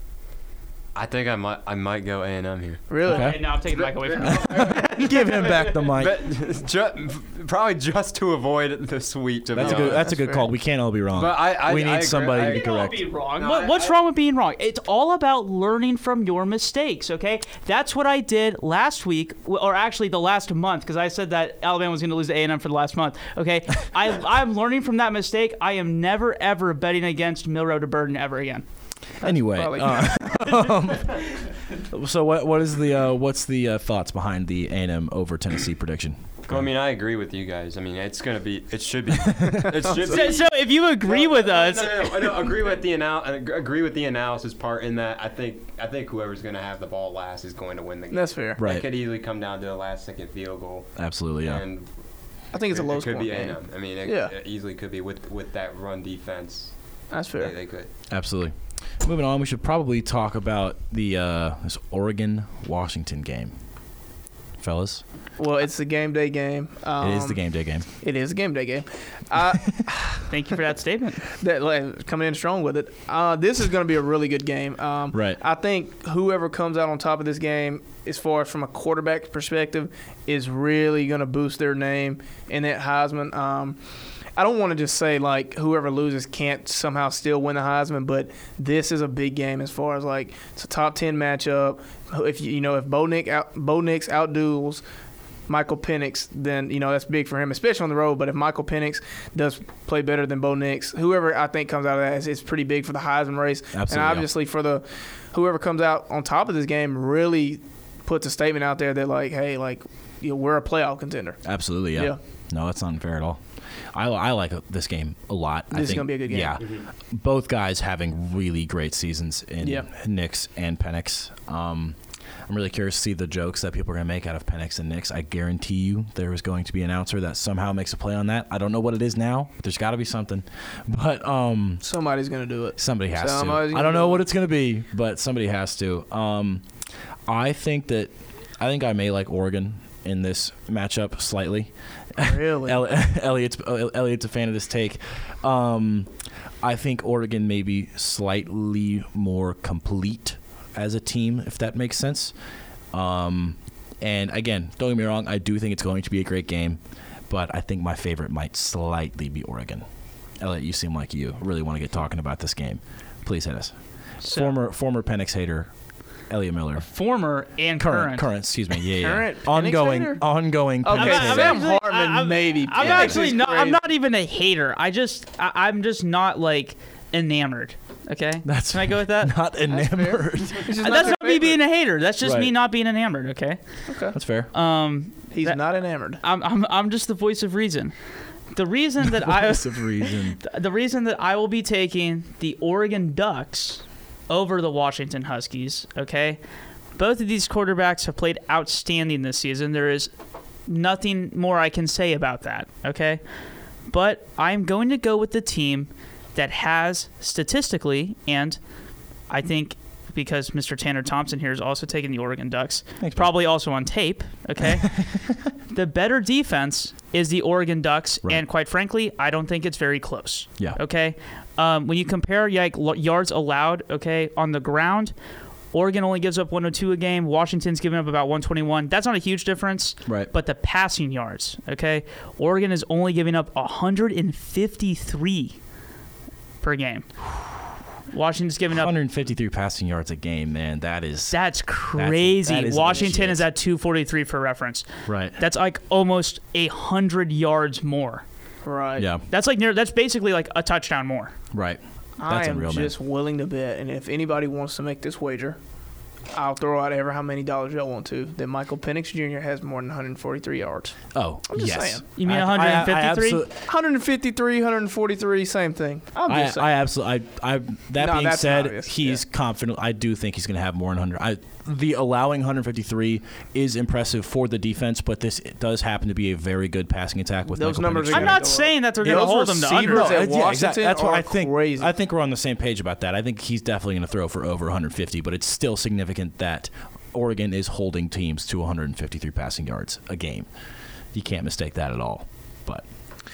I think I might I might go A and M here. really? Okay. Okay, now I'm taking the mic away from him. Give him back the mic. But ju- probably just to avoid the sweep. To That's a be good. honest. That's a good fair. call. We can't all be wrong. But I, I we need I agree- somebody I to be agree. correct. Be wrong. No, what, I- what's I- wrong with being wrong? It's all about learning from your mistakes, okay? That's what I did last week, w- or actually the last month, because I said that Alabama was going to lose to A and M for the last month, okay? I, I'm learning from that mistake. I am never, ever betting against Milroe to Burden ever again. Anyway, probably- uh, um, so what? What is the? Uh, what's the uh, thoughts behind the A and M over Tennessee prediction? Well, I mean, I agree with you guys. I mean, it's gonna be. It should be. It should So, be. so if you agree with No, us, No, no, no, no, agree with the anal- agree with the analysis part in that I think I think whoever's going to have the ball last is going to win the game. That's fair. Right. It could easily come down to the last second field goal. Absolutely, yeah. And I think it's a it, low it could scoring be A and game. M. I mean, it, Yeah. it easily could be with with that run defense. That's They, fair. they could. Absolutely. Moving on, we should probably talk about the uh, this Oregon Washington game, fellas. Well, it's the game day game. Um, it is the game day game. It is a game day game. Uh, thank you for that statement. that like, coming in strong with it. Uh, this is going to be a really good game. Um, Right. I think whoever comes out on top of this game, as far as from a quarterback perspective, is really going to boost their name in that Heisman. Um, I don't want to just say like whoever loses can't somehow still win the Heisman, but this is a big game as far as like it's a top ten matchup. If you you know if Bo Nick out, Bo Nix outduels Michael Penix, then you know that's big for him, especially on the road. But if Michael Penix does play better than Bo Nix, whoever I think comes out of that is, is pretty big for the Heisman race. Absolutely, and obviously for the whoever comes out on top of this game really puts a statement out there that like, hey, like you know, we're a playoff contender. Absolutely, yeah. Yeah. No, that's not unfair at all. I, I like this game a lot. I This is think, gonna be a good game. Yeah, both guys having really great seasons in Yeah. Nix and Penix. Um, I'm really curious to see the jokes that people are going to make out of Penix and Nix. I guarantee you there is going to be an announcer that somehow makes a play on that. I don't know what it is now, but there's got to be something. But um, Somebody's gonna do it. somebody has Somebody's to. gonna I don't do know it. what it's going to be, but somebody has to. Um, I think that I think I may like Oregon in this matchup slightly. Really? El- Elliot's uh, Elliot's a fan of this take. Um, I think Oregon may be slightly more complete as a team, if that makes sense. Um, and again, don't get me wrong, I do think it's going to be a great game, but I think my favorite might slightly be Oregon. Elliot, you seem like you really want to get talking about this game. Please hit us. So- former former Penix hater, Elliot Miller. Former and Current, current. current, excuse me. Yeah, yeah. Current Penix ongoing, hater? ongoing. Okay, Penix I'm hater. Sam actually- Hartman, I'm- maybe. I'm Penix actually is not. I'm crazy. not even a hater. I just. I, I'm just not like enamored. Okay. That's Can I go with that? Not enamored. It's just Uh, not That's your not me being favorite. a hater. That's just me Right. not being enamored. Okay. Okay. That's fair. Um, He's that- not enamored. I'm I'm I'm just the voice of reason. The reason that I Voice of reason. the reason that I will be taking the Oregon Ducks over the Washington Huskies, okay? Both of these quarterbacks have played outstanding this season. There is nothing more I can say about that, okay? But I'm going to go with the team that has statistically, and I think because Mister Tanner Thompson here is also taking the Oregon Ducks, Thanks, probably also on tape, okay? The better defense is the Oregon Ducks, Right. and quite frankly, I don't think it's very close. Yeah. Okay? Um, when you compare like l- yards allowed, okay, on the ground, Oregon only gives up one oh two a game. Washington's giving up about one twenty-one. That's not a huge difference. Right. But the passing yards, okay, Oregon is only giving up one hundred fifty-three per game. Washington's giving up. one hundred fifty-three passing yards a game, man. That is That's crazy. that is Washington legit. is at two forty-three for reference. right. That's like almost a hundred yards more. Right. Yeah. That's like near. That's basically like a touchdown more. Right. I That's am unreal, just willing to bet, and if anybody wants to make this wager, I'll throw out ever how many dollars y'all want to, that Michael Penix Junior has more than one hundred forty-three yards. man. Oh, I'm just yes. saying. You mean I- one hundred fifty-three? I, I, absolutely, one hundred fifty-three, one hundred forty-three, same thing. I'm I, just saying. I absolutely. I, I, that No, being that's said, obvious, he's yeah. confident. I do think he's going to have more than one hundred. I, the allowing one hundred fifty-three is impressive for the defense, but this does happen to be a very good passing attack with Those Michael numbers Penix are I'm Junior gonna not go up. saying that they're Yeah, going to those hold them to receivers under. at yeah, Washington exactly. That's what are I think. crazy. I think we're on the same page about that. I think he's definitely going to throw for over one hundred fifty, but it's still significant that Oregon is holding teams to one hundred fifty-three passing yards a game. You can't mistake that at all. But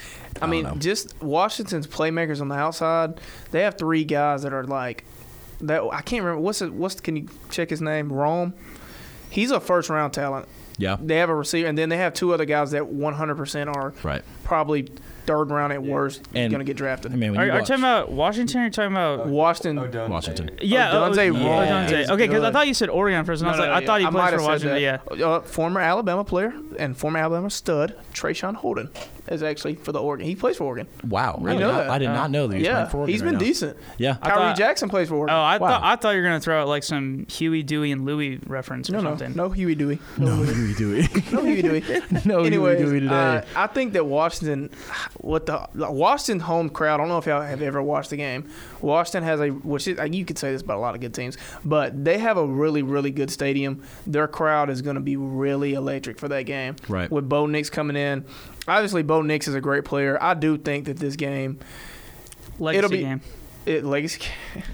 I mean, don't know. just Washington's playmakers on the outside. They have three guys that are like that. I can't remember what's it. What's can you check his name? Rome. He's a first round talent. yeah, They have a receiver, and then they have two other guys that one hundred percent are right. probably third round at worst And- going to get drafted. I mean, when Are, you are you watch, talking about Washington or are you talking about. Washington. Odunze. Washington. Yeah, Odunze oh, Roll yeah, Odunze. is Okay, because I good. thought you said Oregon first, and I was No, like, no, I yeah. thought he might played for have said Washington. that. Yeah. Uh, former Alabama player and former Alabama stud, Trayshawn Holden, is actually for the Oregon. He plays for Oregon. wow, You really? know I, that? I did not know that he was yeah, playing for Oregon he's right been now. decent. Yeah, I Kyrie thought- Jackson plays for Oregon. Oh, I Wow. thought I thought you were gonna throw out like some Huey, Dewey, and Louie reference or no, no, something. no Huey Dewey. no, Huey Dewey. No Huey Dewey. no Anyways, Huey Dewey today. uh, I think that Washington, what the Washington home crowd. I don't know if y'all have ever watched the game. Washington has a, which is, you could say this about a lot of good teams, but they have a really, really good stadium. Their crowd is going to be really electric for that game. Right. With Bo Nix coming in, obviously Bo Nix is a great player. I do think that this game, Legacy it'll be- game. it legacy.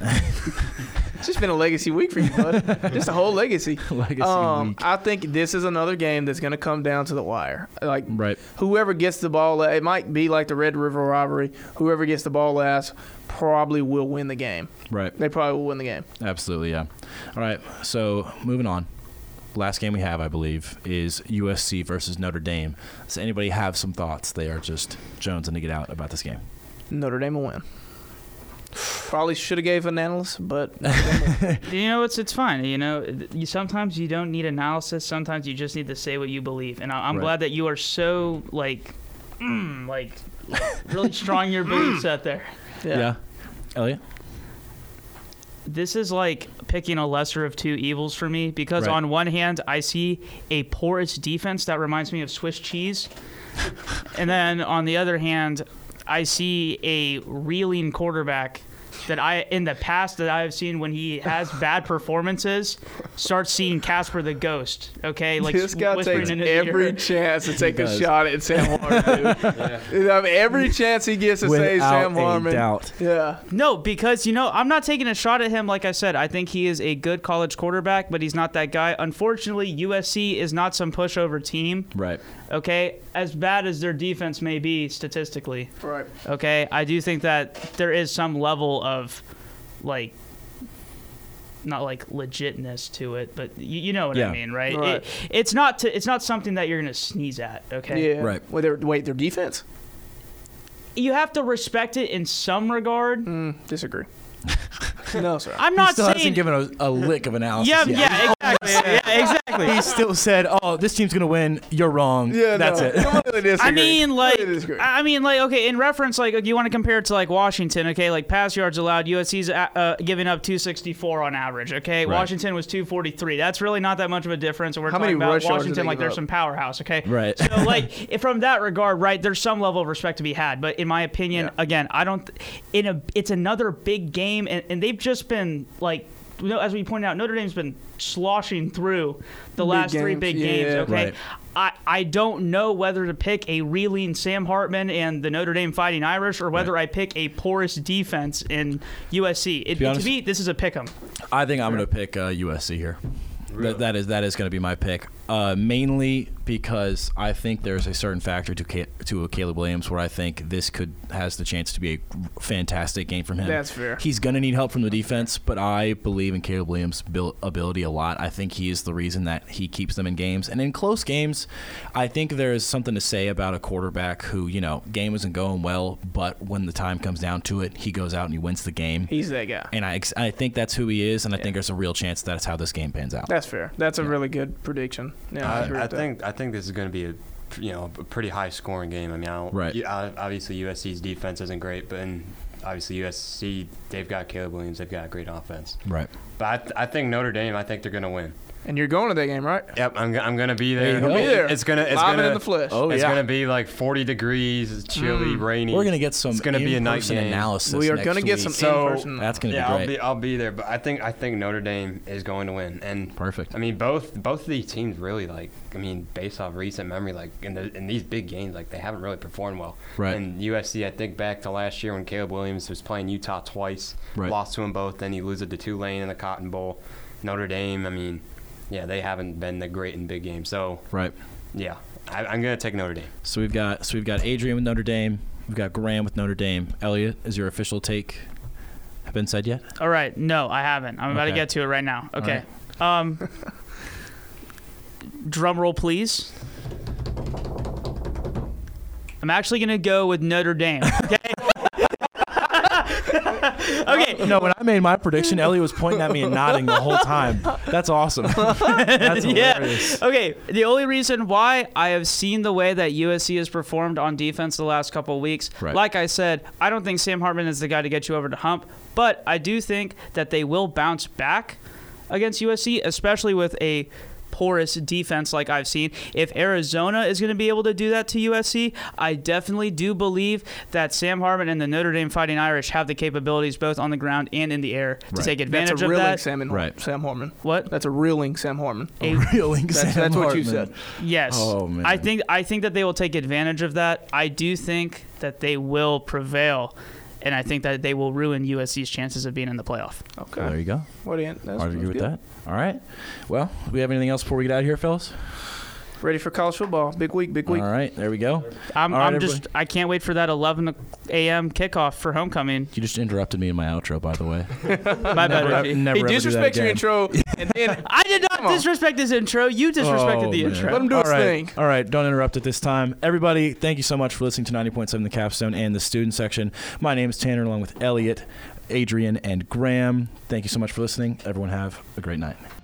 It's just been a legacy week for you, bud. Just a whole legacy. Legacy Um, week. I think this is another game that's going to come down to the wire. Like Right. whoever gets the ball, it might be like the Red River rivalry. Whoever gets the ball last probably will win the game. Right. They probably will win the game. Absolutely, yeah. All right, so moving on. Last game we have, I believe, is U S C versus Notre Dame. Does anybody have some thoughts? They are just jonesing to get out about this game. Notre Dame will win. Probably should have gave an analyst, but You know, it's it's fine. You know, you sometimes you don't need analysis. Sometimes you just need to say what you believe. And I, I'm Right. glad that you are so like, mm, like, really strong your beliefs out there. yeah. Elliot? This is like picking a lesser of two evils for me because Right. on one hand I see a porous defense that reminds me of Swiss cheese, and then on the other hand I see a reeling quarterback that I in the past that I have seen when he has bad performances start seeing Casper the Ghost. Okay, like This guy whispering takes in his every ear. chance to take a does. shot at Sam Hartman. Dude. I mean, every chance he gets to say Without Sam a Hartman. doubt. Yeah. No, because, you know, I'm not taking a shot at him. Like I said, I think he is a good college quarterback, but he's not that guy. Unfortunately, U S C is not some pushover team, Right. okay? As bad as their defense may be statistically, Right. okay? I do think that there is some level of, like, not like legitness to it, but you, you know what Yeah. I mean, right? Right. It, it's not to, it's not something that you're going to sneeze at, okay? Yeah. Right. Wait, their, wait, their defense? You have to respect it in some regard. Mm, disagree. No, sir. I'm He not still saying hasn't given a, a lick of analysis Yeah, yet. yeah, exactly. yeah, exactly. He still said, "Oh, this team's gonna win. You're wrong." Yeah, That's no. it. Completely disagree. I mean, like, Completely disagree. I mean, like, okay, in reference, like, you want to compare it to like Washington, okay, like pass yards allowed, U S C's uh, uh, giving up two sixty-four on average, okay, Right. Washington was two forty-three. That's really not that much of a difference, and we're How talking many about rush yards did Washington they like give they're up? some powerhouse, okay, Right. So, like, if from that regard, right, there's some level of respect to be had, but in my opinion, Yeah. again, I don't. In a, it's another big game, and, and they've just been like no, as we pointed out, Notre Dame's been sloshing through the Big last three games, big yeah. games. Okay, Right. I, I don't know whether to pick a reeling Sam Hartman and the Notre Dame Fighting Irish, or whether Right. I pick a porous defense in U S C. It, be to honest- me, this is a pick 'em. I think I'm going to pick uh, U S C here. That, that is that is going to be my pick, uh, mainly because I think there's a certain factor to Ca- to a Caleb Williams where I think this could has the chance to be a fantastic game from him. That's fair. He's going to need help from the defense, but I believe in Caleb Williams' bil- ability a lot. I think he is the reason that he keeps them in games. And in close games, I think there is something to say about a quarterback who, you know, game isn't going well, but when the time comes down to it, he goes out and he wins the game. He's that guy. And I, ex- I think that's who he is, and I think there's a real chance that's how this game pans out. That's fair. That's a really good prediction. Yeah, I, agree I, I with that. think I think this is going to be a you know a pretty high scoring game. I mean, I don't, Right. you- I- obviously U S C's defense isn't great, but in, obviously U S C they've got Caleb Williams, they've got a great offense. Right. But I, th- I think Notre Dame, I think they're going to win. And you're going to that game, right? Yep, I'm, go- I'm going to be There there. you go. Be there. It's gonna it's Live and gonna in the flesh. Oh, it's yeah. gonna be like forty degrees, it's chilly, rainy. We're gonna get some. It's gonna be a night in-person game. analysis. We are next going to get week. some So, in-person. That's gonna yeah, be I'll great. be I'll be there, but I think I think Notre Dame is going to win. And Perfect. I mean, both both of these teams really like. I mean, based off recent memory, like in the in these big games, like they haven't really performed well. Right. And U S C, I think back to last year when Caleb Williams was playing Utah twice, Right. lost to them both. Then he loses to Tulane in the Cotton Bowl. Notre Dame, I mean, yeah, they haven't been the great in big games. So Right. yeah, I, I'm gonna take Notre Dame. So we've got so we've got Adrian with Notre Dame. We've got Graham with Notre Dame. Elliot, is your official take been said yet? All right, no, I haven't. I'm about to Okay. get to it right now. Okay. Um, drum roll, please. I'm actually gonna go with Notre Dame. Okay. Okay. No, when I made my prediction, Elliot was pointing at me and nodding the whole time. That's awesome. That's hilarious. Yeah. Okay. The only reason why I have seen the way that U S C has performed on defense the last couple of weeks, Right. like I said, I don't think Sam Hartman is the guy to get you over the hump, but I do think that they will bounce back against U S C, especially with a porous defense like I've seen. If Arizona is going to be able to do that to U S C, I definitely do believe that Sam Hartman and the Notre Dame Fighting Irish have the capabilities both on the ground and in the air to Right. take That's advantage a of reeling that. Sam, and Right. Sam Hartman. What? That's a reeling Sam Hartman. A- Reeling That's, Sam that's what you Hartman. said. Yes. Oh, man. I think I think that they will take advantage of that. I do think that they will prevail, and I think that they will ruin U S C's chances of being in the playoff. Okay. There you go. What do you? That's, I would agree that's with good. that. All right. Well, do we have anything else before we get out of here, fellas? Ready for college football? Big week. Big week. All right. There we go. I'm, All right, I'm just I can't wait for that eleven a.m. kickoff for homecoming. You just interrupted me in my outro, by the way. My bad. Never- Ricky. never He ever do that disrespects your again. intro, and then I did not on. disrespect his intro. You disrespected Oh, the man. intro. Let him do All his right. thing. All right, don't interrupt at this time. Everybody, thank you so much for listening to ninety point seven The Capstone and the student section. My name is Tanner, along with Elliot, Adrian, and Graham. Thank you so much for listening. Everyone have a great night.